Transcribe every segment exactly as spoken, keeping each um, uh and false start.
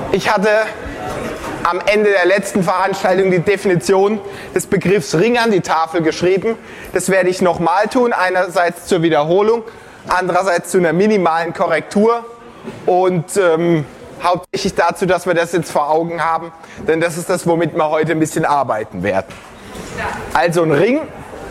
Ich hatte am Ende der letzten Veranstaltung die Definition des Begriffs Ring an die Tafel geschrieben. Das werde ich nochmal tun, einerseits zur Wiederholung, andererseits zu einer minimalen Korrektur und ähm, hauptsächlich dazu, dass wir das jetzt vor Augen haben, denn das ist das, womit wir heute ein bisschen arbeiten werden. Also ein Ring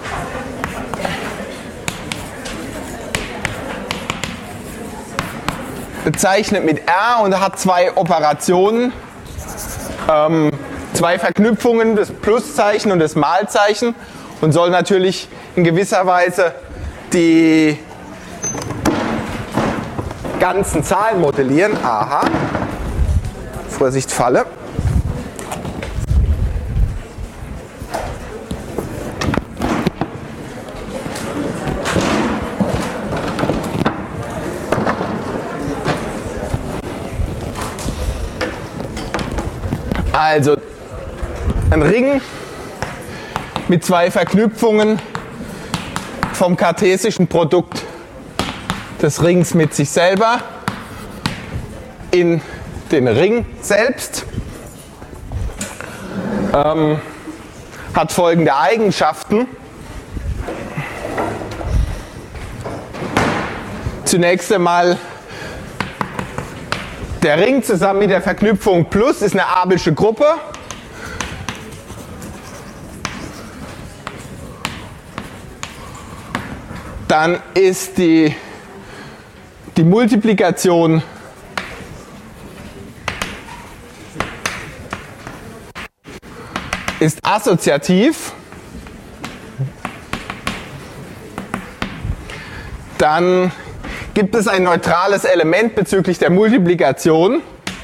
bezeichnet mit R und hat zwei Operationen, ähm, zwei Verknüpfungen, das Pluszeichen und das Malzeichen, und soll natürlich in gewisser Weise die ganzen Zahlen modellieren. Aha, Vorsicht, Falle. Also ein Ring mit zwei Verknüpfungen vom kartesischen Produkt des Rings mit sich selber in den Ring selbst, ähm, hat folgende Eigenschaften. Zunächst einmal, der Ring zusammen mit der Verknüpfung Plus ist eine abelsche Gruppe. Dann ist die, die Multiplikation ist assoziativ. Dann gibt es ein neutrales Element bezüglich der Multiplikation.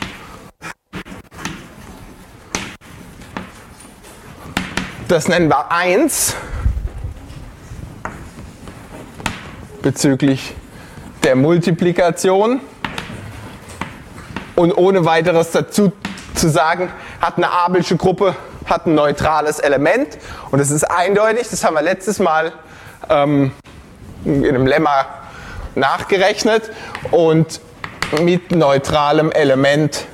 Das nennen wir eins bezüglich der Multiplikation. Und ohne weiteres dazu zu sagen, hat eine abelsche Gruppe hat ein neutrales Element. Und es ist eindeutig, das haben wir letztes Mal ähm, in einem Lemma nachgerechnet, und mit neutralem Element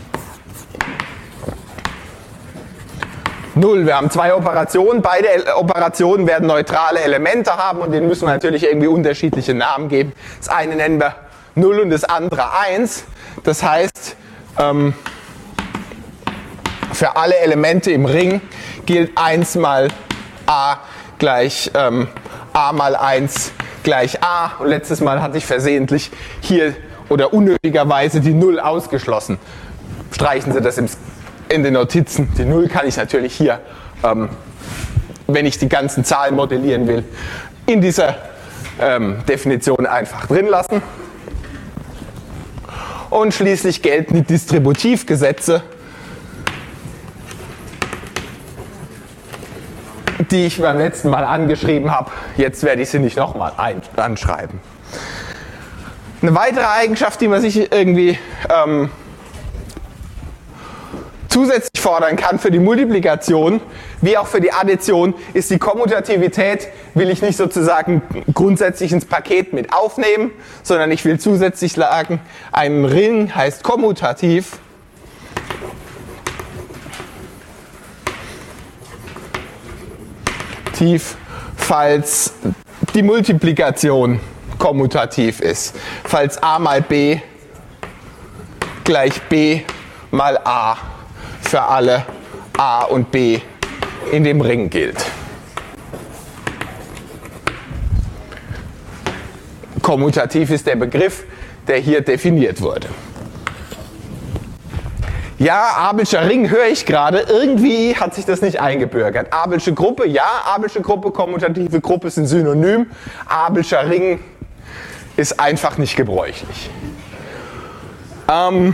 null. Wir haben zwei Operationen, beide Operationen werden neutrale Elemente haben und denen müssen wir natürlich irgendwie unterschiedliche Namen geben. Das eine nennen wir null und das andere eins. Das heißt, ähm, für alle Elemente im Ring gilt eins mal a gleich ähm, a mal eins gleich a, und letztes Mal hatte ich versehentlich hier oder unnötigerweise die null ausgeschlossen. Streichen Sie das in den Notizen. Die null kann ich natürlich hier, ähm, wenn ich die ganzen Zahlen modellieren will, in dieser ähm, Definition einfach drin lassen. Und schließlich gelten die Distributivgesetze, die ich beim letzten Mal angeschrieben habe. Jetzt werde ich sie nicht nochmal anschreiben. Eine weitere Eigenschaft, die man sich irgendwie ähm, zusätzlich fordern kann für die Multiplikation, wie auch für die Addition, ist die Kommutativität. Will ich nicht sozusagen grundsätzlich ins Paket mit aufnehmen, sondern ich will zusätzlich sagen, ein Ring heißt kommutativ. Falls die Multiplikation kommutativ ist, falls a mal b gleich b mal a für alle a und b in dem Ring gilt. Kommutativ ist der Begriff, der hier definiert wurde. Ja, abelscher Ring höre ich gerade, irgendwie hat sich das nicht eingebürgert. Abelsche Gruppe, ja, abelsche Gruppe, kommutative Gruppe sind synonym. Abelscher Ring ist einfach nicht gebräuchlich. Ähm,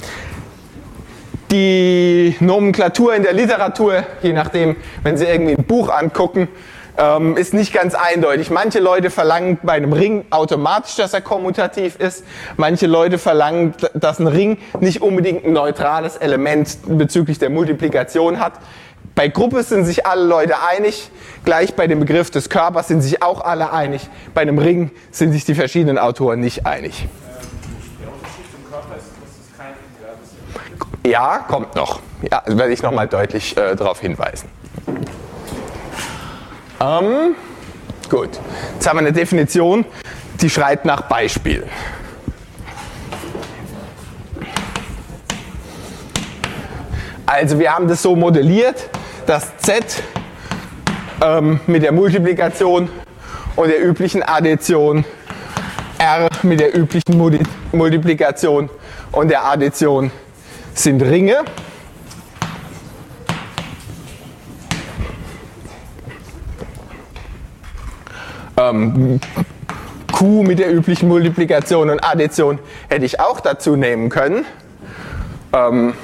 die Nomenklatur in der Literatur, je nachdem, wenn Sie irgendwie ein Buch angucken, ähm, ist nicht ganz eindeutig. Manche Leute verlangen bei einem Ring automatisch, dass er kommutativ ist. Manche Leute verlangen, dass ein Ring nicht unbedingt ein neutrales Element bezüglich der Multiplikation hat. Bei Gruppe sind sich alle Leute einig. Gleich bei dem Begriff des Körpers sind sich auch alle einig. Bei einem Ring sind sich die verschiedenen Autoren nicht einig. Der Unterschied zum Körper ist, dass es kein Individuum ist. Ja, kommt noch. Ja, werde ich nochmal deutlich äh, darauf hinweisen. Ähm, gut, jetzt haben wir eine Definition, die schreit nach Beispielen. Also wir haben das so modelliert, dass Z ähm, mit der Multiplikation und der üblichen Addition, R mit der üblichen Multiplikation und der Addition sind Ringe. Ähm, Q mit der üblichen Multiplikation und Addition hätte ich auch dazu nehmen können. Ähm,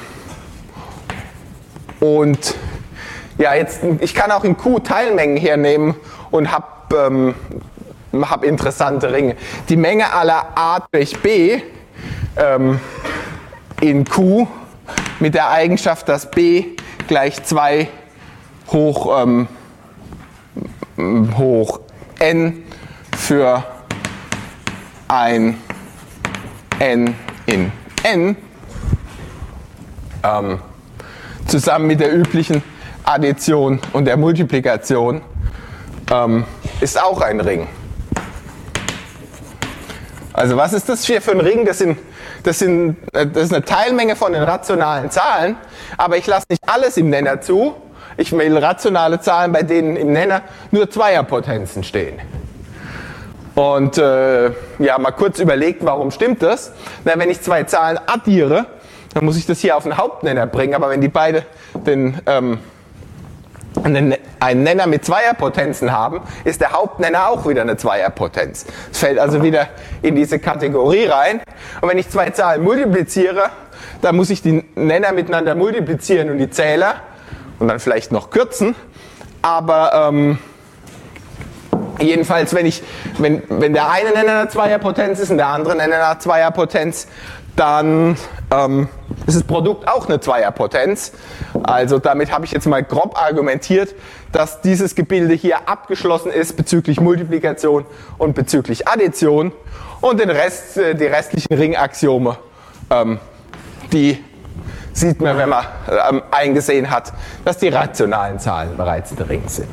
und ja, jetzt, ich kann auch in Q Teilmengen hernehmen und habe ähm, hab interessante Ringe. Die Menge aller A durch B ähm, in Q mit der Eigenschaft, dass B gleich zwei hoch, ähm, hoch n für ein n in n ähm, zusammen mit der üblichen Addition und der Multiplikation ähm, ist auch ein Ring. Also was ist das hier für ein Ring? Das, sind, das, sind, das ist eine Teilmenge von den rationalen Zahlen, aber ich lasse nicht alles im Nenner zu. Ich will rationale Zahlen, bei denen im Nenner nur Zweierpotenzen stehen. Und äh, ja, mal kurz überlegt, warum stimmt das? Na, wenn ich zwei Zahlen addiere, dann muss ich das hier auf den Hauptnenner bringen, aber wenn die beide den, ähm, einen, einen Nenner mit Zweierpotenzen haben, ist der Hauptnenner auch wieder eine Zweierpotenz. Es fällt also wieder in diese Kategorie rein. Und wenn ich zwei Zahlen multipliziere, dann muss ich die Nenner miteinander multiplizieren und die Zähler und dann vielleicht noch kürzen. Aber ähm, jedenfalls, wenn, ich, wenn, wenn der eine Nenner eine Zweierpotenz ist und der andere Nenner eine Zweierpotenz, dann ähm, ist das Produkt auch eine Zweierpotenz. Also damit habe ich jetzt mal grob argumentiert, dass dieses Gebilde hier abgeschlossen ist bezüglich Multiplikation und bezüglich Addition. Und den Rest, die restlichen Ringaxiome, ähm, die sieht man, wenn man ähm, eingesehen hat, dass die rationalen Zahlen bereits ein Ring sind.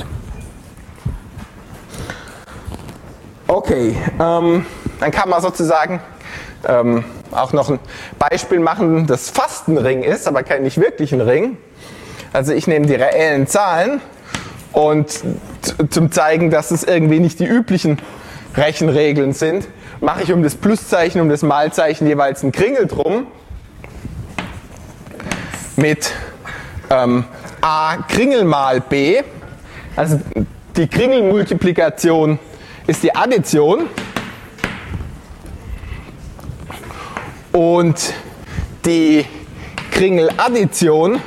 Okay, ähm, dann kann man sozusagen ähm, auch noch ein Beispiel machen, das fast ein Ring ist, aber kein nicht wirklich ein Ring. Also ich nehme die reellen Zahlen und zum zeigen, dass es irgendwie nicht die üblichen Rechenregeln sind, mache ich um das Pluszeichen, um das Malzeichen jeweils einen Kringel drum mit ähm, a Kringel mal b. Also die Kringelmultiplikation ist die Addition und die Kringeladdition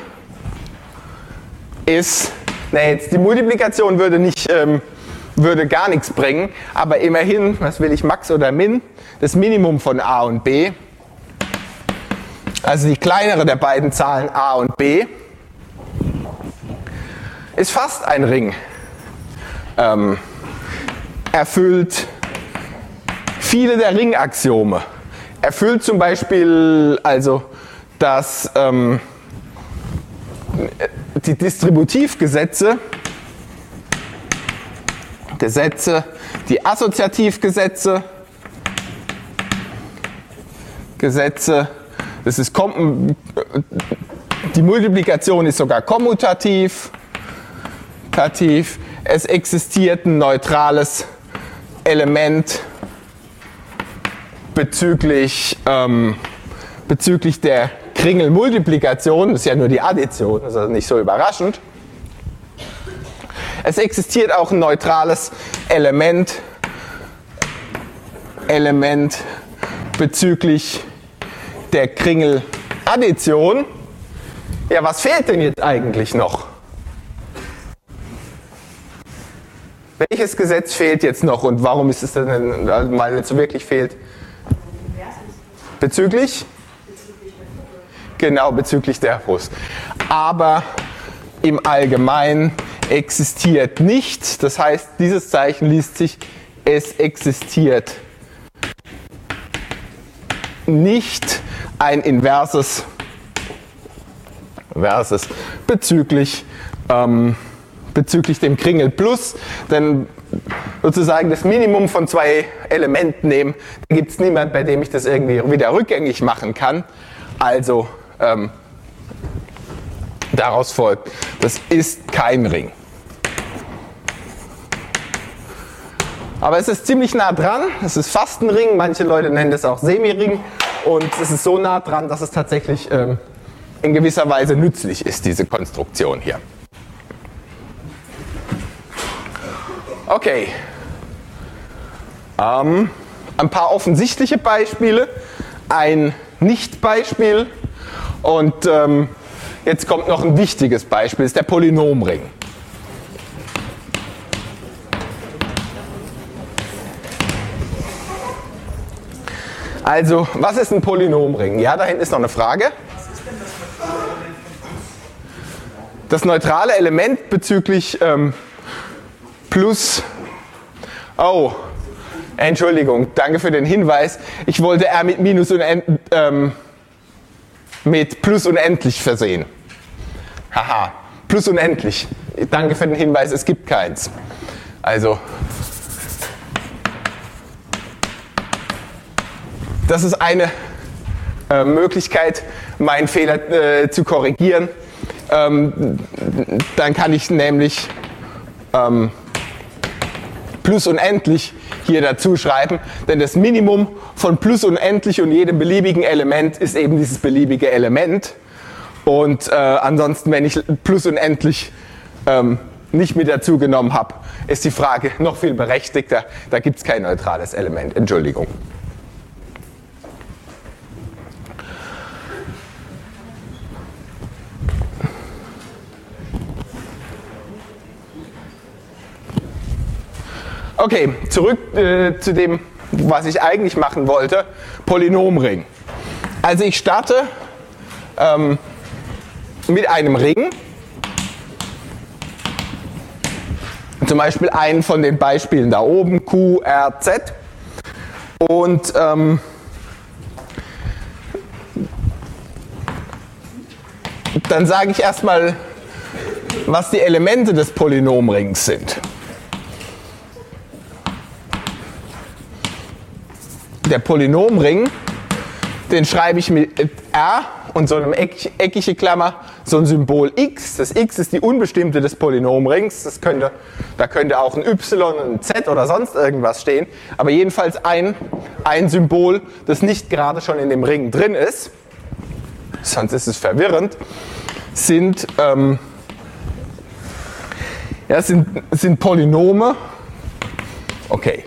ist, na jetzt die Multiplikation würde nicht, ähm, würde gar nichts bringen, aber immerhin, was will ich, Max oder Min, das Minimum von a und b, also die kleinere der beiden Zahlen a und b, ist fast ein Ring. Ähm, erfüllt viele der Ringaxiome. Erfüllt zum Beispiel also, dass ähm, die Distributivgesetze, Gesetze, die Assoziativgesetze, Gesetze, das ist die Multiplikation ist sogar kommutativ, tativ, es existiert ein neutrales Element bezüglich, ähm, bezüglich der Kringelmultiplikation, das ist ja nur die Addition, das ist also nicht so überraschend. Es existiert auch ein neutrales Element, Element bezüglich der Kringeladdition. Ja, was fehlt denn jetzt eigentlich noch? Welches Gesetz fehlt jetzt noch und warum ist es denn mal nicht so wirklich fehlt? Bezüglich? Genau, bezüglich der Brust. Aber im Allgemeinen existiert nicht, das heißt, dieses Zeichen liest sich, es existiert nicht ein inverses versus bezüglich, ähm, bezüglich dem Kringel plus, denn sozusagen das Minimum von zwei Elementen nehmen, da gibt es niemanden, bei dem ich das irgendwie wieder rückgängig machen kann. Also ähm, daraus folgt, das ist kein Ring. Aber es ist ziemlich nah dran, es ist fast ein Ring, manche Leute nennen das auch Semiring und es ist so nah dran, dass es tatsächlich ähm, in gewisser Weise nützlich ist, diese Konstruktion hier. Okay, ähm, ein paar offensichtliche Beispiele, ein Nicht-Beispiel und ähm, jetzt kommt noch ein wichtiges Beispiel, das ist der Polynomring. Also, was ist ein Polynomring? Ja, da hinten ist noch eine Frage. Das neutrale Element bezüglich ähm, plus, oh, Entschuldigung, danke für den Hinweis. Ich wollte R mit Minus und ähm, mit Plus unendlich versehen. Haha, Plus unendlich. Danke für den Hinweis, es gibt keins. Also, das ist eine äh, Möglichkeit, meinen Fehler äh, zu korrigieren. Ähm, dann kann ich nämlich ähm, plus unendlich hier dazu schreiben, denn das Minimum von plus unendlich und jedem beliebigen Element ist eben dieses beliebige Element. Und äh, ansonsten, wenn ich plus unendlich ähm, nicht mit dazu genommen habe, ist die Frage noch viel berechtigter. Da gibt es kein neutrales Element. Entschuldigung. Okay, zurück äh, zu dem, was ich eigentlich machen wollte, Polynomring. Also ich starte ähm, mit einem Ring, zum Beispiel einen von den Beispielen da oben, Q, R, Z, und ähm, dann sage ich erstmal, was die Elemente des Polynomrings sind. Der Polynomring, den schreibe ich mit R und so einem eck, eckige Klammer, so ein Symbol x. Das x ist die Unbestimmte des Polynomrings. Das könnte, da könnte auch ein y, ein z oder sonst irgendwas stehen. Aber jedenfalls ein, ein Symbol, das nicht gerade schon in dem Ring drin ist, sonst ist es verwirrend, sind, ähm, ja, sind, sind Polynome. Okay.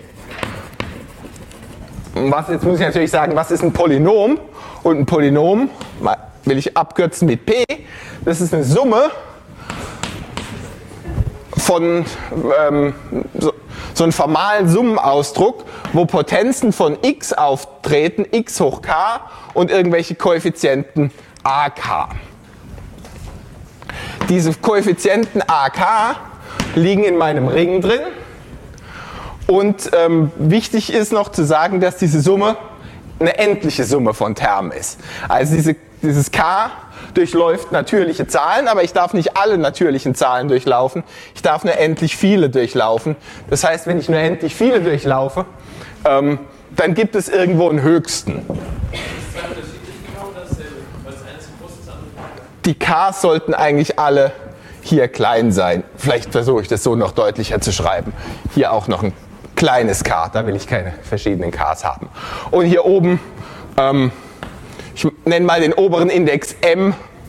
Was, jetzt muss ich natürlich sagen, was ist ein Polynom? Und ein Polynom, will ich abkürzen mit P, das ist eine Summe von ähm, so, so einem formalen Summenausdruck, wo Potenzen von x auftreten, x hoch k und irgendwelche Koeffizienten ak. Diese Koeffizienten ak liegen in meinem Ring drin. Und ähm, wichtig ist noch zu sagen, dass diese Summe eine endliche Summe von Termen ist. Also diese, dieses k durchläuft natürliche Zahlen, aber ich darf nicht alle natürlichen Zahlen durchlaufen. Ich darf nur endlich viele durchlaufen. Das heißt, wenn ich nur endlich viele durchlaufe, ähm, dann gibt es irgendwo einen Höchsten. Die k's sollten eigentlich alle hier klein sein. Vielleicht versuche ich das so noch deutlicher zu schreiben. Hier auch noch ein kleines k, da will ich keine verschiedenen k's haben. Und hier oben, ähm, ich nenne mal den oberen Index m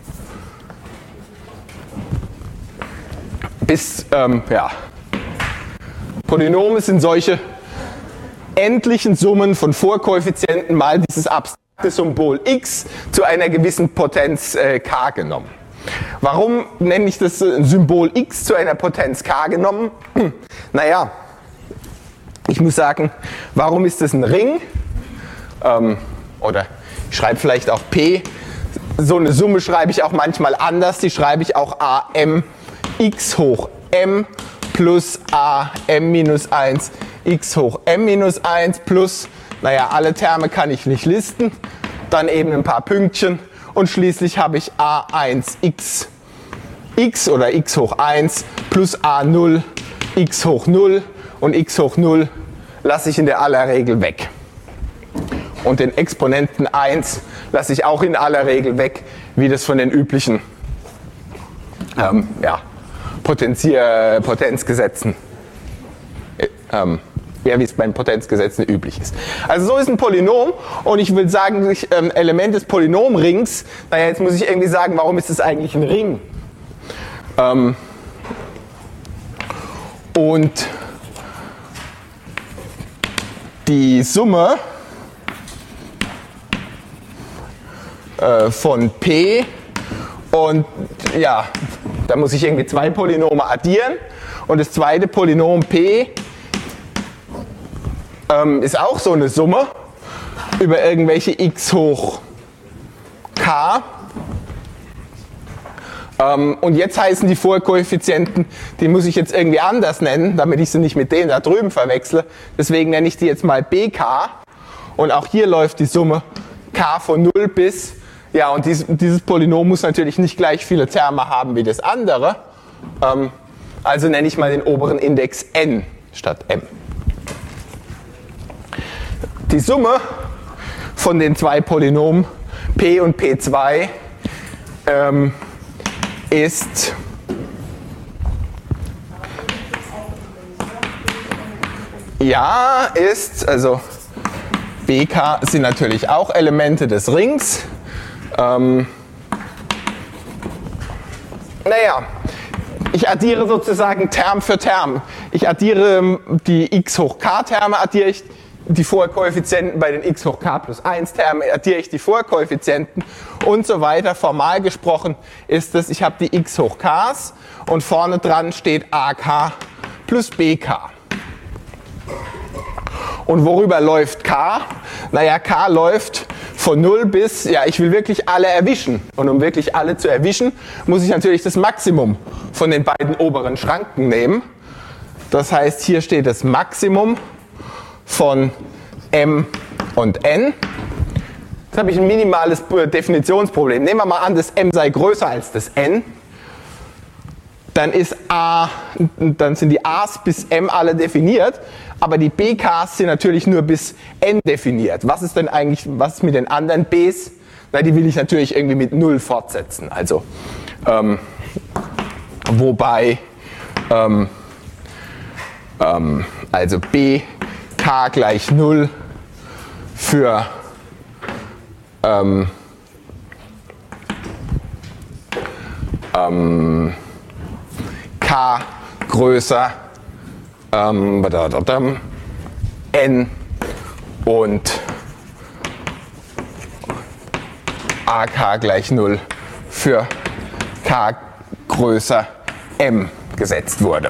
bis, ähm, ja, Polynome sind solche endlichen Summen von Vorkoeffizienten mal dieses abstrakte Symbol x zu einer gewissen Potenz äh, k genommen. Warum nenne ich das Symbol x zu einer Potenz k genommen? Naja, ich muss sagen, warum ist das ein Ring? Ähm, oder ich schreibe vielleicht auch P. So eine Summe schreibe ich auch manchmal anders. Die schreibe ich auch A M x hoch m plus A m minus eins x hoch m minus eins plus, naja, alle Terme kann ich nicht listen. Dann eben ein paar Pünktchen und schließlich habe ich a eins x x oder x hoch eins plus a null x hoch null und x hoch null lasse ich in der aller Regel weg. Und den Exponenten eins lasse ich auch in aller Regel weg, wie das von den üblichen ähm, ja, Potenzier Potenzgesetzen äh, ähm, ja, wie es bei den Potenzgesetzen üblich ist. Also so ist ein Polynom und ich will sagen, ich, ähm, Element des Polynomrings, naja, jetzt muss ich irgendwie sagen, warum ist es eigentlich ein Ring? Ähm, und die Summe äh, von P und ja, da muss ich irgendwie zwei Polynome addieren und das zweite Polynom P ähm, ist auch so eine Summe über irgendwelche x hoch k. Ähm, und jetzt heißen die Vorkoeffizienten, die muss ich jetzt irgendwie anders nennen, damit ich sie nicht mit denen da drüben verwechsle. Deswegen nenne ich die jetzt mal B K. Und auch hier läuft die Summe k von null bis, ja, und dies, dieses Polynom muss natürlich nicht gleich viele Terme haben wie das andere. Ähm, also nenne ich mal den oberen Index n statt m. Die Summe von den zwei Polynomen P und P zwei ähm, ist ja, ist, also B K sind natürlich auch Elemente des Rings. Ähm, naja, ich addiere sozusagen Term für Term. Ich addiere die x hoch k Terme, addiere ich die Vorkoeffizienten bei den x hoch k plus eins Termen, addiere ich die Vorkoeffizienten und so weiter. Formal gesprochen ist es, ich habe die x hoch k's und vorne dran steht A K plus B K. Und worüber läuft K? Naja, K läuft von null bis, ja, ich will wirklich alle erwischen. Und um wirklich alle zu erwischen, muss ich natürlich das Maximum von den beiden oberen Schranken nehmen. Das heißt, hier steht das Maximum von m und n. Jetzt habe ich ein minimales Definitionsproblem. Nehmen wir mal an, das m sei größer als das n. Dann ist a, dann sind die a's bis m alle definiert, aber die B K's sind natürlich nur bis n definiert. Was ist denn eigentlich, was ist mit den anderen b's? Na, die will ich natürlich irgendwie mit null fortsetzen. Also, ähm, wobei, ähm, ähm, also b k gleich null für ähm, ähm, k größer ähm, n und ak gleich null für k größer m gesetzt wurde.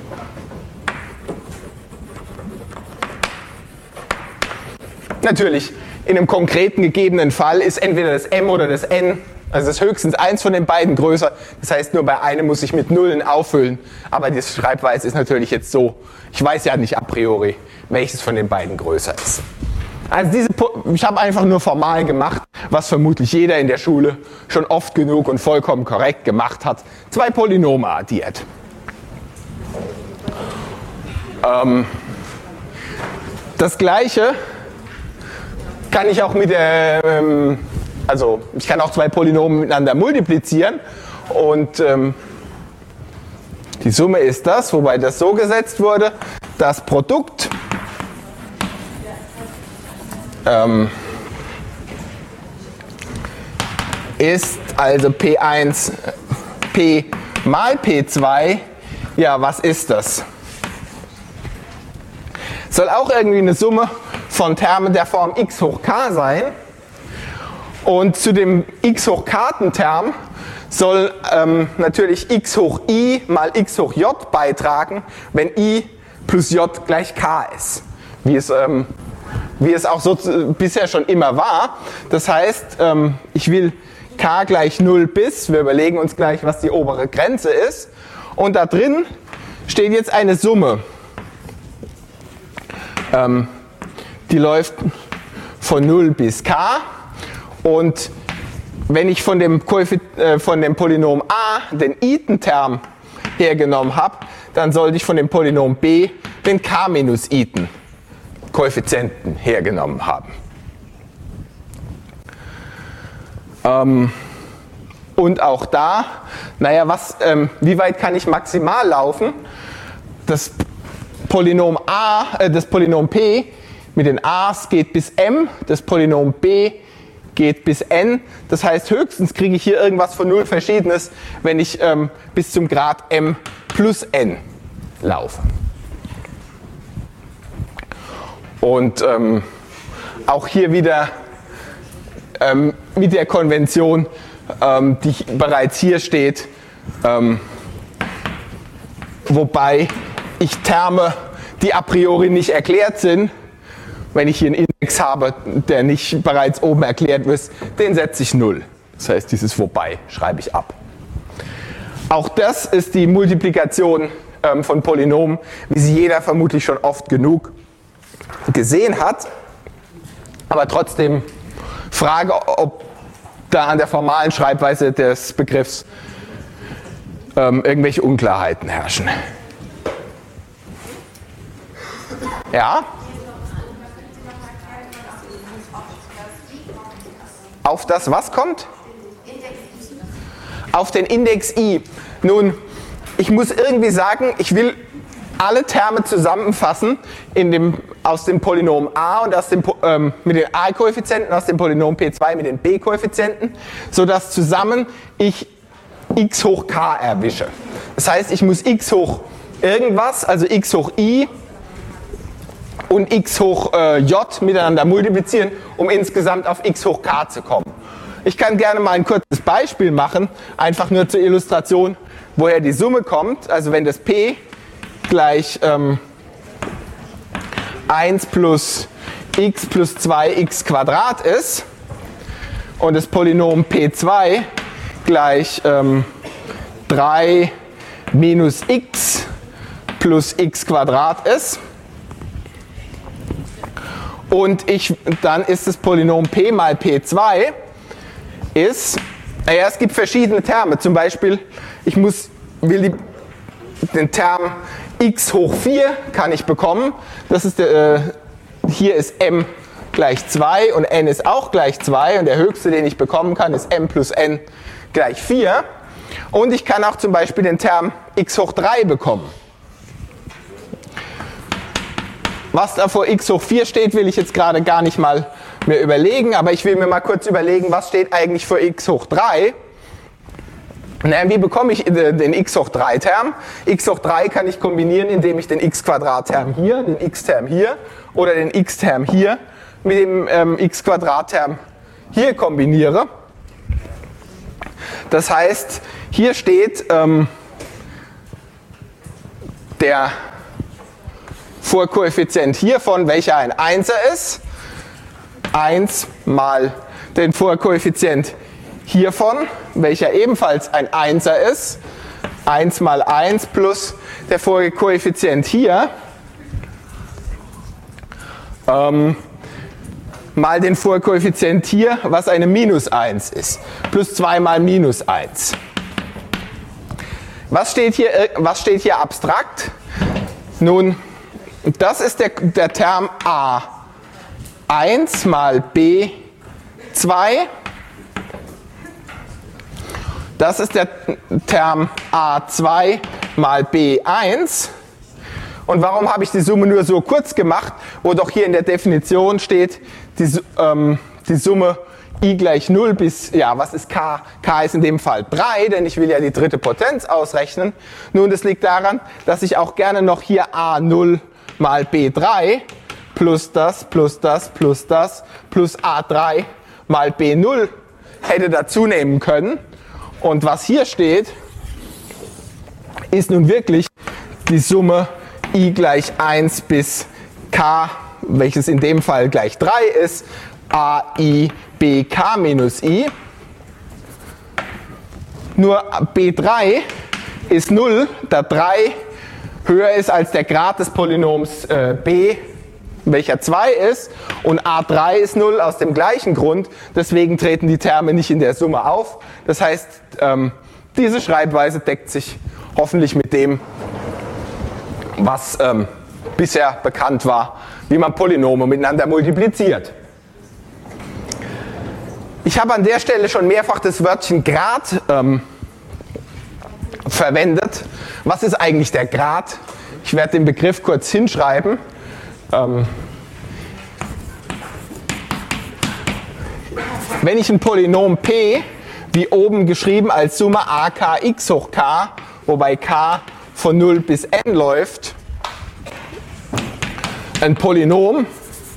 Natürlich, in einem konkreten gegebenen Fall ist entweder das m oder das n, also das ist höchstens eins von den beiden größer. Das heißt, nur bei einem muss ich mit Nullen auffüllen. Aber die Schreibweise ist natürlich jetzt so, ich weiß ja nicht a priori, welches von den beiden größer ist. Also diese, ich habe einfach nur formal gemacht, was vermutlich jeder in der Schule schon oft genug und vollkommen korrekt gemacht hat. Zwei Polynome addiert. Ähm, das gleiche kann ich auch mit der, ähm, also ich kann auch zwei Polynomen miteinander multiplizieren und ähm, die Summe ist das, wobei das so gesetzt wurde, das Produkt ähm, ist also P eins, P mal P zwei, ja, was ist das? Soll auch irgendwie eine Summe von Termen der Form x hoch k sein. Und zu dem x hoch k Term soll ähm, natürlich x hoch i mal x hoch j beitragen, wenn i plus j gleich k ist. Wie es, ähm, wie es auch so äh, bisher schon immer war. Das heißt, ähm, ich will k gleich null bis, wir überlegen uns gleich, was die obere Grenze ist. Und da drin steht jetzt eine Summe. Ähm, die läuft von null bis k und wenn ich von dem, äh, von dem Polynom a den iten-Term hergenommen habe, dann sollte ich von dem Polynom b den k minus iten Koeffizienten hergenommen haben. Ähm, und auch da, naja, was, ähm, wie weit kann ich maximal laufen? Das Polynom a, äh, das Polynom p mit den a's geht bis m, das Polynom b geht bis n. Das heißt, höchstens kriege ich hier irgendwas von null Verschiedenes, wenn ich ähm, bis zum Grad m plus n laufe. Und ähm, auch hier wieder ähm, mit der Konvention, ähm, die bereits hier steht, ähm, wobei ich Terme, die a priori nicht erklärt sind, wenn ich hier einen Index habe, der nicht bereits oben erklärt ist, den setze ich null. Das heißt, dieses Wobei schreibe ich ab. Auch das ist die Multiplikation ähm, von Polynomen, wie sie jeder vermutlich schon oft genug gesehen hat. Aber trotzdem Frage, ob da an der formalen Schreibweise des Begriffs ähm, irgendwelche Unklarheiten herrschen. Ja? Auf das was kommt? Auf den Index i. Nun, ich muss irgendwie sagen, ich will alle Terme zusammenfassen in dem, aus dem Polynom a und aus dem, ähm, mit den a-Koeffizienten, aus dem Polynom p zwei mit den b-Koeffizienten, sodass zusammen ich x hoch k erwische. Das heißt, ich muss x hoch irgendwas, also x hoch i und x hoch äh, j miteinander multiplizieren, um insgesamt auf x hoch k zu kommen. Ich kann gerne mal ein kurzes Beispiel machen, einfach nur zur Illustration, woher die Summe kommt. Also wenn das p gleich ähm, eins plus x plus zwei x Quadrat ist und das Polynom p zwei gleich ähm, drei minus x plus x Quadrat ist, und ich, dann ist das Polynom p mal p zwei ist, naja, es gibt verschiedene Terme. Zum Beispiel, ich muss, will die, den Term x hoch vier kann ich bekommen. Das ist der, äh, hier ist m gleich zwei und n ist auch gleich zwei und der höchste, den ich bekommen kann, ist m plus n gleich vier. Und ich kann auch zum Beispiel den Term x hoch drei bekommen. Was da vor x hoch vier steht, will ich jetzt gerade gar nicht mal mir überlegen, aber ich will mir mal kurz überlegen, was steht eigentlich vor x hoch drei. Na, wie bekomme ich den x hoch drei Term? X hoch drei kann ich kombinieren, indem ich den x Quadrat Term hier, den x Term hier oder den x Term hier mit dem ähm, x Quadrat Term hier kombiniere. Das heißt, hier steht ähm, der Vorkoeffizient hiervon, welcher ein Einser ist, eins mal den Vorkoeffizient hiervon, welcher ebenfalls ein Einser ist, eins mal eins plus der Vorkoeffizient hier, ähm, mal den Vorkoeffizient hier, was eine minus eins ist, plus zwei mal minus eins. Was steht hier, was steht hier abstrakt? Nun, das ist der, der Term a eins mal b zwei. Das ist der Term a zwei mal b eins. Und warum habe ich die Summe nur so kurz gemacht, wo doch hier in der Definition steht, die, ähm, die Summe i gleich null bis, ja, was ist k? K ist in dem Fall drei, denn ich will ja die dritte Potenz ausrechnen. Nun, das liegt daran, dass ich auch gerne noch hier a null mal b drei plus das, plus das, plus das, plus a drei mal b null hätte dazu nehmen können. Und was hier steht, ist nun wirklich die Summe i gleich eins bis k, welches in dem Fall gleich drei ist, a i b k minus i. Nur b drei ist null, da drei höher ist als der Grad des Polynoms äh, b welcher zwei ist, und a drei ist null aus dem gleichen Grund, deswegen treten die Terme nicht in der Summe auf. Das heißt, ähm, diese Schreibweise deckt sich hoffentlich mit dem, was ähm, bisher bekannt war, wie man Polynome miteinander multipliziert. Ich habe an der Stelle schon mehrfach das Wörtchen Grad ähm, verwendet. Was ist eigentlich der Grad? Ich werde den Begriff kurz hinschreiben. Ähm, wenn ich ein Polynom P, wie oben geschrieben, als Summe a k x hoch k, wobei k von null bis n läuft, ein Polynom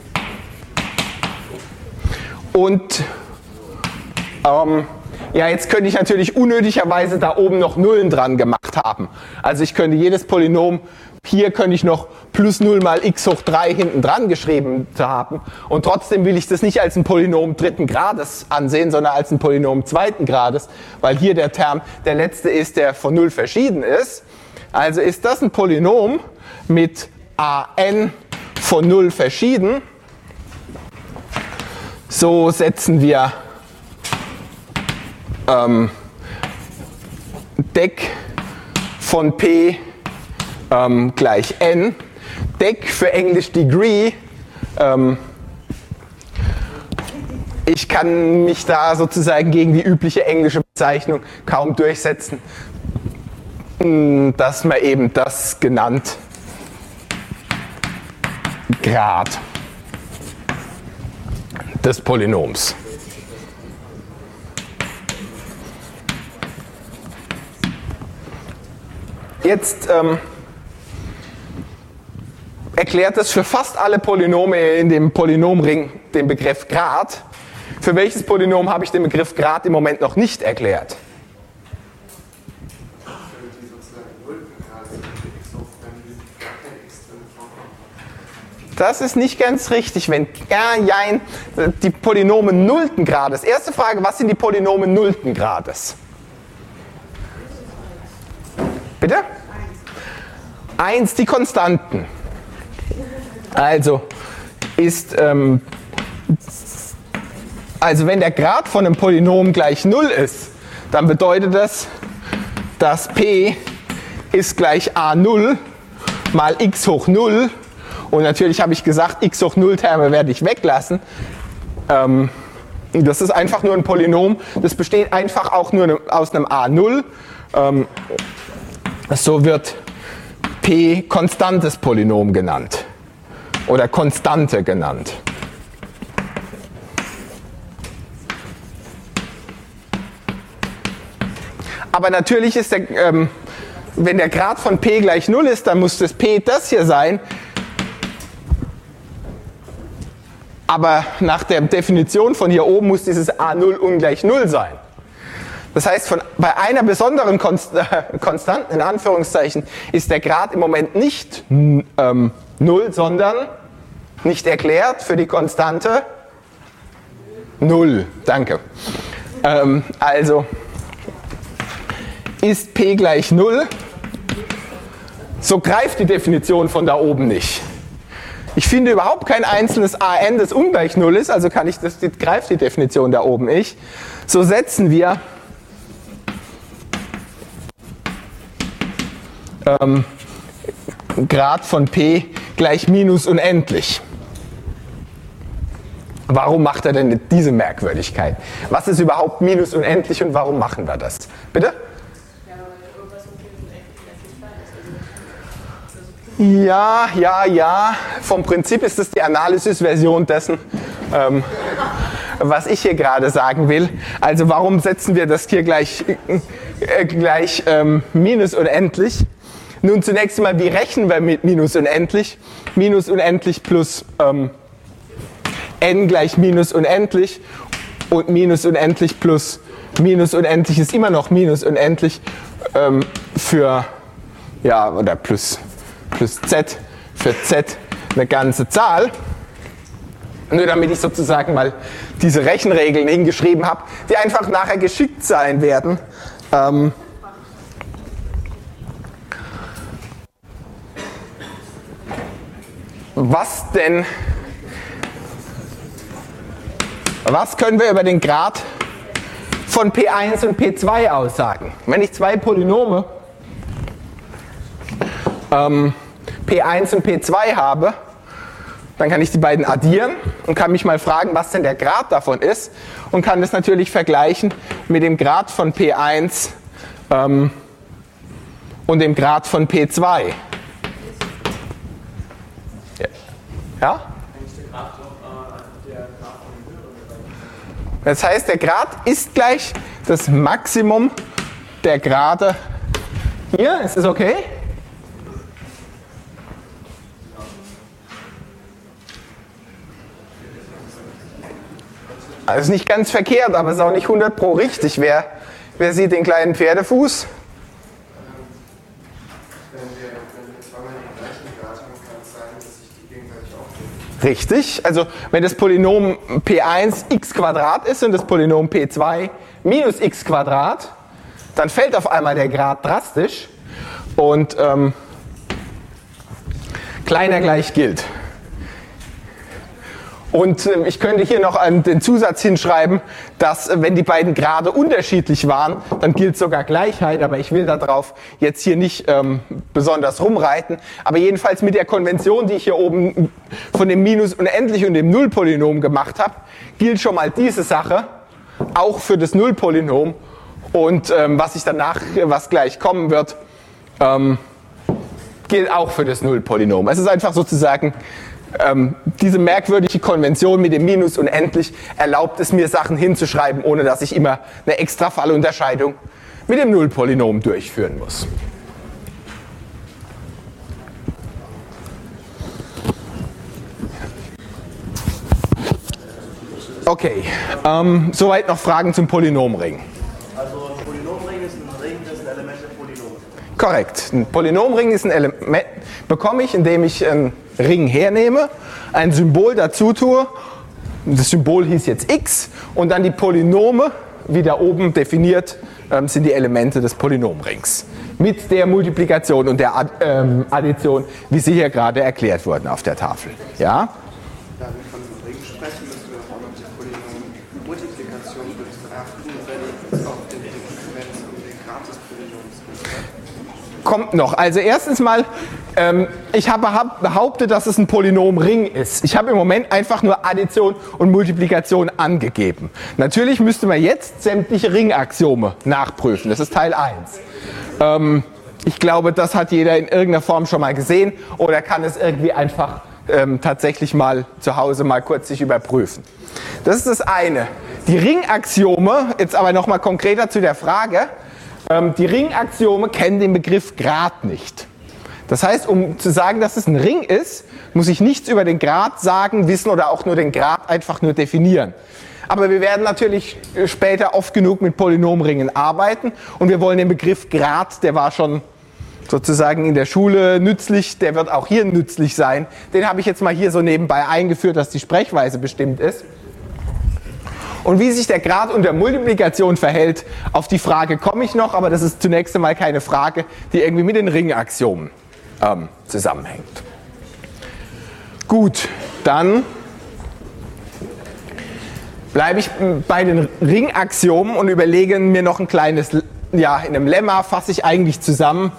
und ähm, ja, jetzt könnte ich natürlich unnötigerweise da oben noch Nullen dran gemacht haben. Also ich könnte jedes Polynom, hier könnte ich noch plus null mal x hoch drei hinten dran geschrieben haben. Und trotzdem will ich das nicht als ein Polynom dritten Grades ansehen, sondern als ein Polynom zweiten Grades, weil hier der Term der letzte ist, der von null verschieden ist. Also ist das ein Polynom mit an von null verschieden. So setzen wir ähm, Dec von P ähm, gleich n. Dec für Englisch Degree. Ähm, ich kann mich da sozusagen gegen die übliche englische Bezeichnung kaum durchsetzen, dass man eben das genannt Grad des Polynoms. Jetzt ähm, erklärt es für fast alle Polynome in dem Polynomring den Begriff Grad. Für welches Polynom habe ich den Begriff Grad im Moment noch nicht erklärt? Das ist nicht ganz richtig, wenn ja, jein, die Polynome nullten Grades. Erste Frage, was sind die Polynome nullten Grades? Bitte? eins, die Konstanten. Also ist, ähm, also wenn der Grad von einem Polynom gleich null ist, dann bedeutet das, dass P ist gleich a null mal x hoch null. Und natürlich habe ich gesagt, x hoch null Terme werde ich weglassen. Ähm, das ist einfach nur ein Polynom. Das besteht einfach auch nur aus einem a null. Ähm, so wird P konstantes Polynom genannt. Oder Konstante genannt. Aber natürlich ist der, ähm, wenn der Grad von P gleich null ist, dann muss das P das hier sein. Aber nach der Definition von hier oben muss dieses a null ungleich null sein. Das heißt, von, bei einer besonderen Konst, äh, Konstanten, in Anführungszeichen, ist der Grad im Moment nicht ähm, null, sondern nicht erklärt für die Konstante null. Danke. Ähm, also ist P gleich null, so greift die Definition von da oben nicht. Ich finde überhaupt kein einzelnes an, das ungleich null ist, also kann ich das, die, greift die Definition da oben nicht. So setzen wir ähm, Grad von P gleich minus unendlich. Warum macht er denn diese Merkwürdigkeit? Was ist überhaupt minus unendlich und warum machen wir das? Bitte? Ja, ja, ja. Vom Prinzip ist das die Analysis-Version dessen, ähm, was ich hier gerade sagen will. Also warum setzen wir das hier gleich, äh, gleich ähm, minus unendlich? Nun zunächst einmal, wie rechnen wir mit minus unendlich? Minus unendlich plus ähm, n gleich minus unendlich und minus unendlich plus minus unendlich ist immer noch minus unendlich ähm, für, ja, oder plus plus z für z eine ganze Zahl. Nur damit ich sozusagen mal diese Rechenregeln hingeschrieben habe, die einfach nachher geschickt sein werden. Ähm was denn, was können wir über den Grad von P eins und P zwei aussagen? Wenn ich zwei Polynome ähm, P eins und P zwei habe, dann kann ich die beiden addieren und kann mich mal fragen, was denn der Grad davon ist und kann das natürlich vergleichen mit dem Grad von P eins ähm, und dem Grad von P zwei. Ja? Das heißt, der Grad ist gleich das Maximum der Grade hier. Ist das okay? Also nicht ganz verkehrt, aber es ist auch nicht hundert Pro richtig. Wer, wer sieht den kleinen Pferdefuß? Wenn wir, wenn wir zweimal den gleichen Grad haben, kann es sein, dass sich die gegenseitig aufnehmen. Richtig. Also wenn das Polynom P eins x Quadrat ist und das Polynom P zwei minus x Quadrat, dann fällt auf einmal der Grad drastisch und ähm, kleiner gleich gilt. Und ich könnte hier noch den Zusatz hinschreiben, dass wenn die beiden Grade unterschiedlich waren, dann gilt sogar Gleichheit, aber ich will darauf jetzt hier nicht ähm, besonders rumreiten. Aber jedenfalls mit der Konvention, die ich hier oben von dem Minus unendlich und dem Nullpolynom gemacht habe, gilt schon mal diese Sache auch für das Nullpolynom. Und ähm, was ich danach, was gleich kommen wird, ähm, gilt auch für das Nullpolynom. Es ist einfach sozusagen Ähm, diese merkwürdige Konvention mit dem Minus unendlich erlaubt es mir, Sachen hinzuschreiben, ohne dass ich immer eine extra Fallunterscheidung mit dem Nullpolynom durchführen muss. Okay, ähm, soweit noch Fragen zum Polynomring. Also ein Polynomring ist ein Ring, das ein Element der Polynome. Korrekt. Ein Polynomring ist ein Element, bekomme ich, indem ich einen Ring hernehme, ein Symbol dazu tue, das Symbol hieß jetzt x, und dann die Polynome, wie da oben definiert, ähm, sind die Elemente des Polynomrings. Mit der Multiplikation und der Ad, ähm, Addition, wie sie hier gerade erklärt wurden auf der Tafel. Ja? Da wir von einem Ring sprechen, müssen wir auch noch die Polynommultiplikation betrachten, wenn es auf den Frequenz und den Grad des Polynoms geht. Kommt noch. Also erstens mal, ähm, ich habe behauptet, dass es ein Polynomring ist. Ich habe im Moment einfach nur Addition und Multiplikation angegeben. Natürlich müsste man jetzt sämtliche Ringaxiome nachprüfen. Das ist Teil eins. Ähm, ich glaube, das hat jeder in irgendeiner Form schon mal gesehen oder kann es irgendwie einfach ähm, tatsächlich mal zu Hause mal kurz sich überprüfen. Das ist das eine. Die Ringaxiome, jetzt aber nochmal konkreter zu der Frage, ähm, die Ringaxiome kennen den Begriff Grad nicht. Das heißt, um zu sagen, dass es ein Ring ist, muss ich nichts über den Grad sagen, wissen oder auch nur den Grad einfach nur definieren. Aber wir werden natürlich später oft genug mit Polynomringen arbeiten und wir wollen den Begriff Grad, der war schon sozusagen in der Schule nützlich, der wird auch hier nützlich sein. Den habe ich jetzt mal hier so nebenbei eingeführt, dass die Sprechweise bestimmt ist. Und wie sich der Grad unter Multiplikation verhält, auf die Frage komme ich noch, aber das ist zunächst einmal keine Frage, die irgendwie mit den Ringaxiomen ähm, zusammenhängt. Gut, dann bleibe ich bei den Ringaxiomen und überlege mir noch ein kleines, ja, in einem Lemma fasse ich eigentlich zusammen,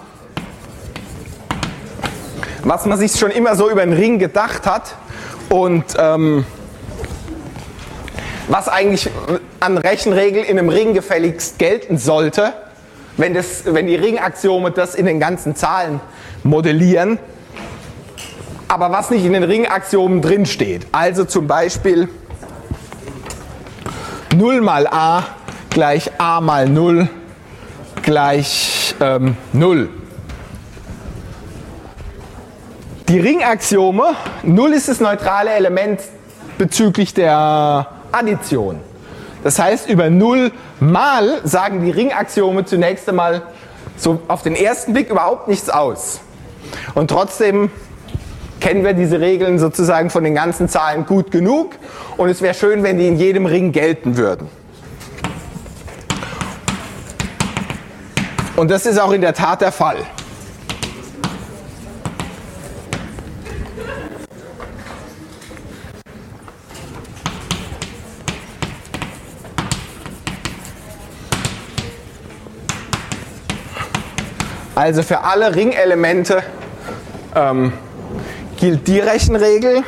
was man sich schon immer so über einen Ring gedacht hat und ähm, was eigentlich an Rechenregeln in einem Ring gefälligst gelten sollte, wenn, das, wenn die Ringaxiome das in den ganzen Zahlen modellieren, aber was nicht in den Ringaxiomen drin steht. Also zum Beispiel null mal a gleich a mal null gleich ähm, null. Die Ringaxiome, null ist das neutrale Element bezüglich der Addition. Das heißt, über null mal sagen die Ringaxiome zunächst einmal so auf den ersten Blick überhaupt nichts aus. Und trotzdem kennen wir diese Regeln sozusagen von den ganzen Zahlen gut genug und es wäre schön, wenn die in jedem Ring gelten würden. Und das ist auch in der Tat der Fall. Also für alle Ringelemente ähm, gilt die Rechenregel.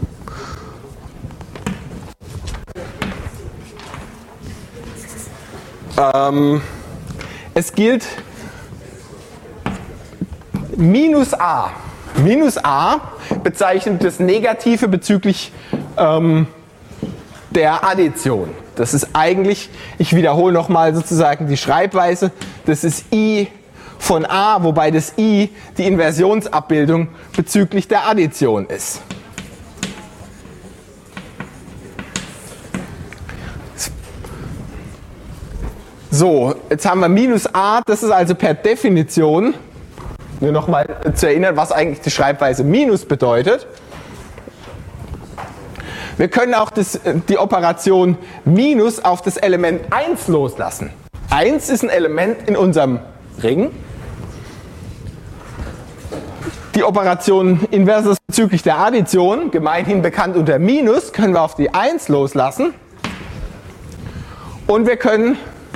Ähm, es gilt minus a. Minus a bezeichnet das Negative bezüglich ähm, der Addition. Das ist eigentlich, ich wiederhole nochmal sozusagen die Schreibweise, das ist i von a, wobei das i die Inversionsabbildung bezüglich der Addition ist. So, jetzt haben wir minus a, das ist also per Definition, nur nochmal zu erinnern, was eigentlich die Schreibweise minus bedeutet. Wir können auch das, die Operation minus auf das Element eins loslassen. eins ist ein Element in unserem Ring. Die Operation Inversus bezüglich der Addition, gemeinhin bekannt unter Minus, können wir auf die eins loslassen. Und wir können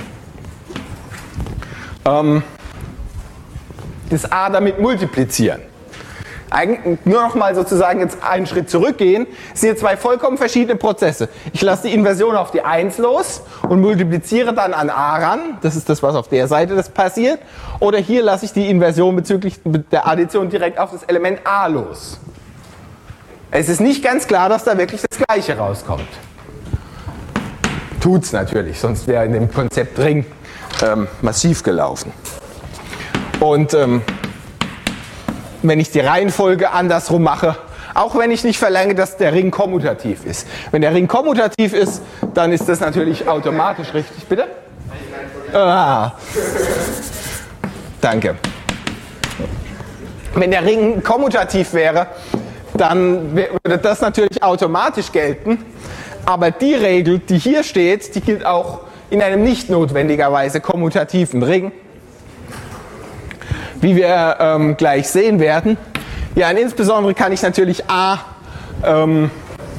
ähm, das a damit multiplizieren. Eigentlich nur noch mal sozusagen jetzt einen Schritt zurückgehen. Es sind hier zwei vollkommen verschiedene Prozesse. Ich lasse die Inversion auf die eins los und multipliziere dann an a ran. Das ist das, was auf der Seite das passiert. Oder hier lasse ich die Inversion bezüglich der Addition direkt auf das Element a los. Es ist nicht ganz klar, dass da wirklich das Gleiche rauskommt. Tut's natürlich, sonst wäre in dem Konzept Ring ähm, massiv gelaufen. Und ähm, wenn ich die Reihenfolge andersrum mache, auch wenn ich nicht verlange, dass der Ring kommutativ ist. Wenn der Ring kommutativ ist, dann ist das natürlich automatisch richtig. Bitte? Ah. Danke. Wenn der Ring kommutativ wäre, dann würde das natürlich automatisch gelten. Aber die Regel, die hier steht, die gilt auch in einem nicht notwendigerweise kommutativen Ring. Wie wir ähm, gleich sehen werden. Ja, und insbesondere kann ich natürlich a ähm,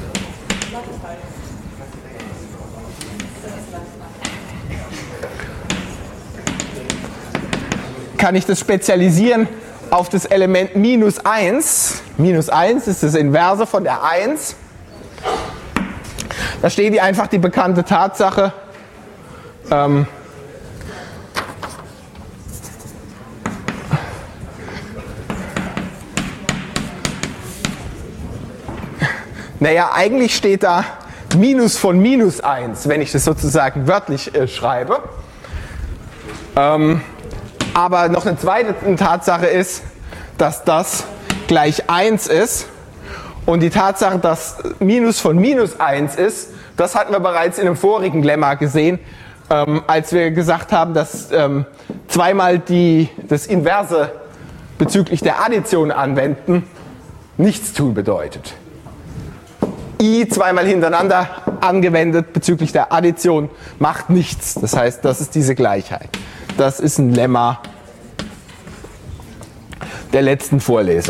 kann ich das spezialisieren auf das Element minus eins. Minus eins ist das Inverse von der eins. Da steht die einfach die bekannte Tatsache, ähm, naja, eigentlich steht da Minus von minus eins, wenn ich das sozusagen wörtlich äh, schreibe. Ähm, aber noch eine zweite Tatsache ist, dass das gleich eins ist. Und die Tatsache, dass Minus von minus eins ist, das hatten wir bereits in einem vorigen Lemma gesehen, ähm, als wir gesagt haben, dass ähm, zweimal die, das Inverse bezüglich der Addition anwenden nichts tun bedeutet. I zweimal hintereinander angewendet bezüglich der Addition macht nichts. Das heißt, das ist diese Gleichheit. Das ist ein Lemma der letzten Vorlesung.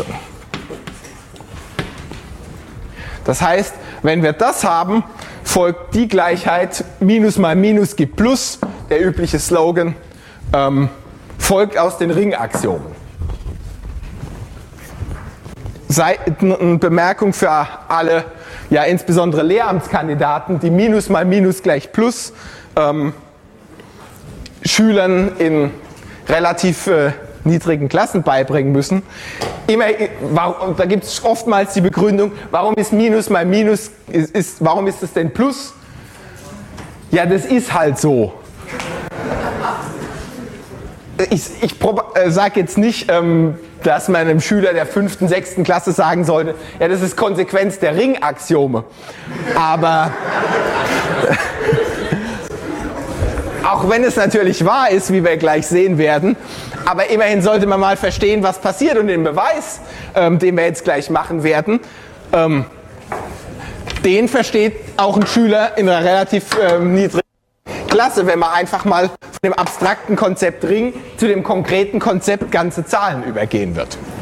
Das heißt, wenn wir das haben, folgt die Gleichheit Minus mal Minus gibt Plus, der übliche Slogan, ähm, folgt aus den Ringaxiomen. Eine Bemerkung für alle, ja insbesondere Lehramtskandidaten, die Minus mal Minus gleich Plus ähm, Schülern in relativ äh, niedrigen Klassen beibringen müssen. Immer, warum, da gibt es oftmals die Begründung, warum ist Minus mal Minus, ist, ist, warum ist das denn Plus? Ja, das ist halt so. Ich, ich äh, sage jetzt nicht, ähm, dass man einem Schüler der fünften, sechsten Klasse sagen sollte, ja, das ist Konsequenz der Ringaxiome. Aber auch wenn es natürlich wahr ist, wie wir gleich sehen werden, aber immerhin sollte man mal verstehen, was passiert und den Beweis, ähm, den wir jetzt gleich machen werden, ähm, den versteht auch ein Schüler in einer relativ ähm, niedrigen Klasse, wenn man einfach mal von dem abstrakten Konzept Ring zu dem konkreten Konzept ganze Zahlen übergehen wird.